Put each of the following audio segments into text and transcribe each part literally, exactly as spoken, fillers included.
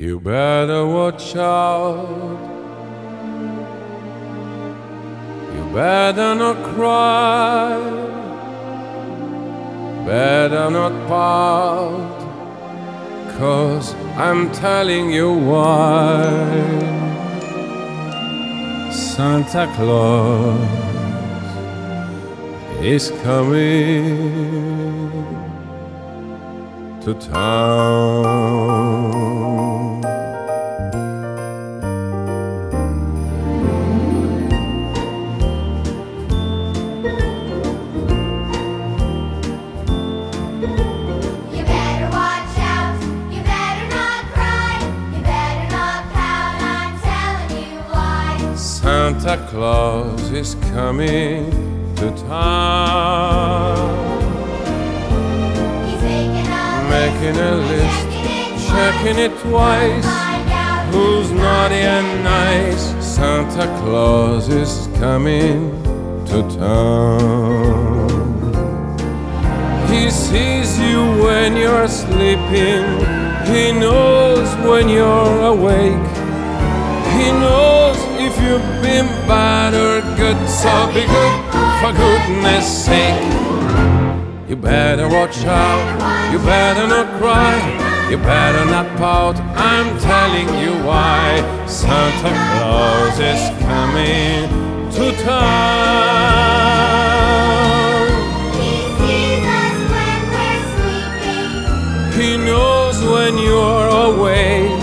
You better watch out. You better not cry. Better not pout, 'cause I'm telling you why. Santa Claus is coming to town. Santa Claus is coming to town. He's making a Making a list, list, checking it twice. Who's naughty and nice? Santa Claus is coming to town. He sees you when you're sleeping. He knows when you're awake. He knows if you've been bad or good, so be good for goodness sake. You better watch out, you better not cry, you better not pout, I'm telling you why. Santa Claus is coming to town. He sees us when we're sleeping. He knows when you're awake.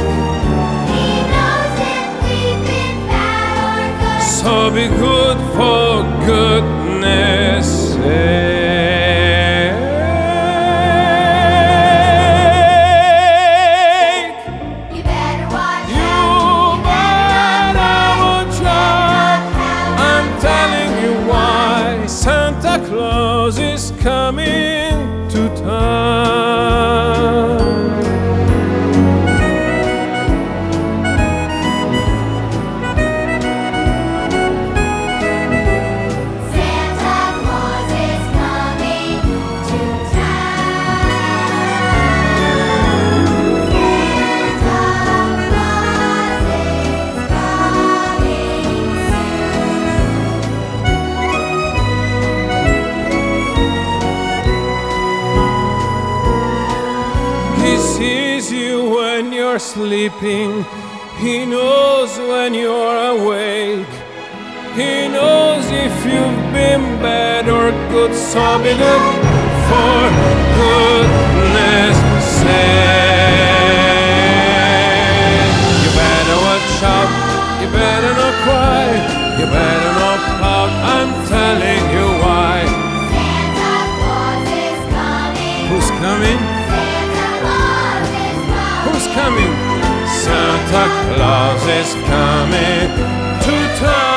So be good for goodness sake. You better watch You out. better watch out. I'm telling you why. Santa Claus is coming to town. He sees you when you're sleeping. He knows when you're awake. He knows if you've been bad or good, so be good for goodness sake. You better watch out, you better not cry, you better not pout, I'm telling you why. Santa Claus is coming. Who's coming? Who's coming? Santa Claus is coming to town.